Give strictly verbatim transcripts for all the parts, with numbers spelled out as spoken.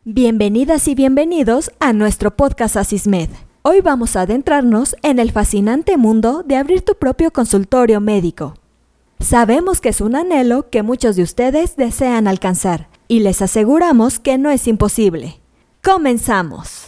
Bienvenidas y bienvenidos a nuestro podcast Asismed. Hoy vamos a adentrarnos en el fascinante mundo de abrir tu propio consultorio médico. Sabemos que es un anhelo que muchos de ustedes desean alcanzar y les aseguramos que no es imposible. ¡Comenzamos!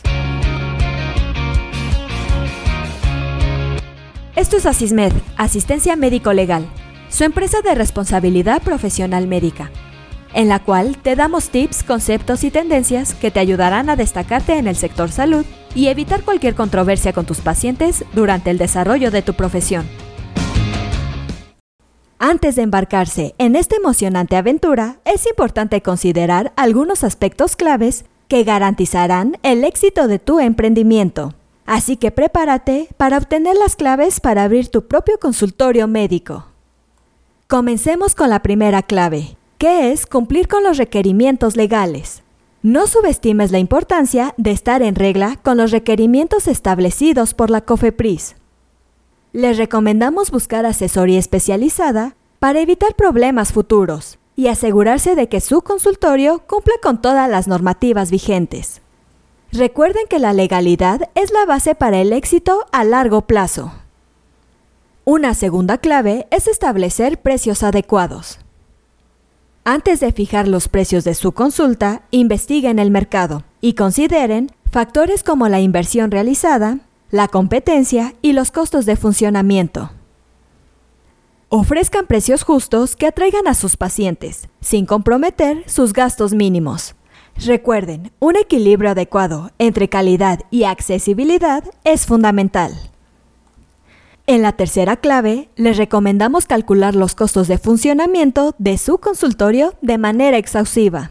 Esto es Asismed, Asistencia Médico Legal, su empresa de responsabilidad profesional médica, en la cual te damos tips, conceptos y tendencias que te ayudarán a destacarte en el sector salud y evitar cualquier controversia con tus pacientes durante el desarrollo de tu profesión. Antes de embarcarse en esta emocionante aventura, es importante considerar algunos aspectos claves que garantizarán el éxito de tu emprendimiento. Así que prepárate para obtener las claves para abrir tu propio consultorio médico. Comencemos con la primera clave, que es cumplir con los requerimientos legales. No subestimes la importancia de estar en regla con los requerimientos establecidos por la COFEPRIS. Les recomendamos buscar asesoría especializada para evitar problemas futuros y asegurarse de que su consultorio cumpla con todas las normativas vigentes. Recuerden que la legalidad es la base para el éxito a largo plazo. Una segunda clave es establecer precios adecuados. Antes de fijar los precios de su consulta, investiguen el mercado y consideren factores como la inversión realizada, la competencia y los costos de funcionamiento. Ofrezcan precios justos que atraigan a sus pacientes, sin comprometer sus gastos mínimos. Recuerden, un equilibrio adecuado entre calidad y accesibilidad es fundamental. En la tercera clave, les recomendamos calcular los costos de funcionamiento de su consultorio de manera exhaustiva.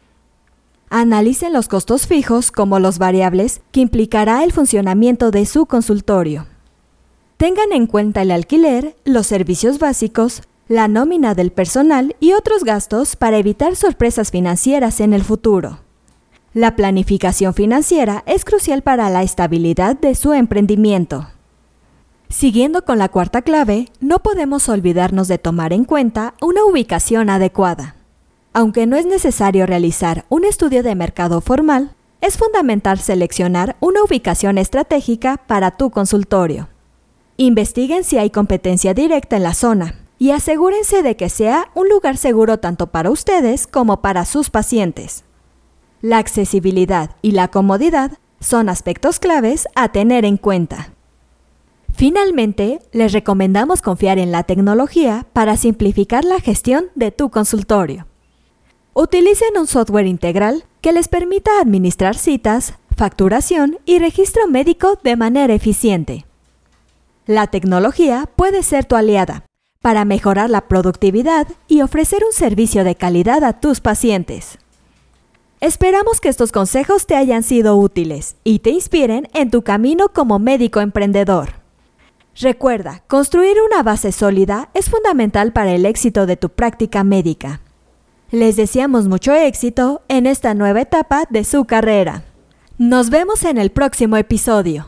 Analicen los costos fijos como los variables que implicará el funcionamiento de su consultorio. Tengan en cuenta el alquiler, los servicios básicos, la nómina del personal y otros gastos para evitar sorpresas financieras en el futuro. La planificación financiera es crucial para la estabilidad de su emprendimiento. Siguiendo con la cuarta clave, no podemos olvidarnos de tomar en cuenta una ubicación adecuada. Aunque no es necesario realizar un estudio de mercado formal, es fundamental seleccionar una ubicación estratégica para tu consultorio. Investiguen si hay competencia directa en la zona y asegúrense de que sea un lugar seguro tanto para ustedes como para sus pacientes. La accesibilidad y la comodidad son aspectos claves a tener en cuenta. Finalmente, les recomendamos confiar en la tecnología para simplificar la gestión de tu consultorio. Utilicen un software integral que les permita administrar citas, facturación y registro médico de manera eficiente. La tecnología puede ser tu aliada para mejorar la productividad y ofrecer un servicio de calidad a tus pacientes. Esperamos que estos consejos te hayan sido útiles y te inspiren en tu camino como médico emprendedor. Recuerda, construir una base sólida es fundamental para el éxito de tu práctica médica. Les deseamos mucho éxito en esta nueva etapa de su carrera. Nos vemos en el próximo episodio.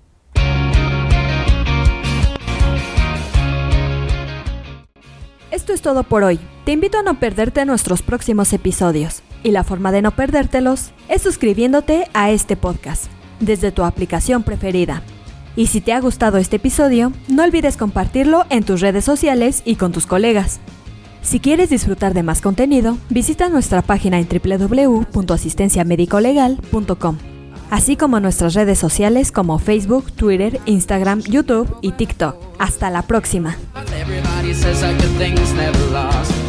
Esto es todo por hoy. Te invito a no perderte nuestros próximos episodios. Y la forma de no perdértelos es suscribiéndote a este podcast desde tu aplicación preferida. Y si te ha gustado este episodio, no olvides compartirlo en tus redes sociales y con tus colegas. Si quieres disfrutar de más contenido, visita nuestra página en doble u doble u doble u punto asistencia médico legal punto com, así como nuestras redes sociales como Facebook, Twitter, Instagram, YouTube y TikTok. Hasta la próxima.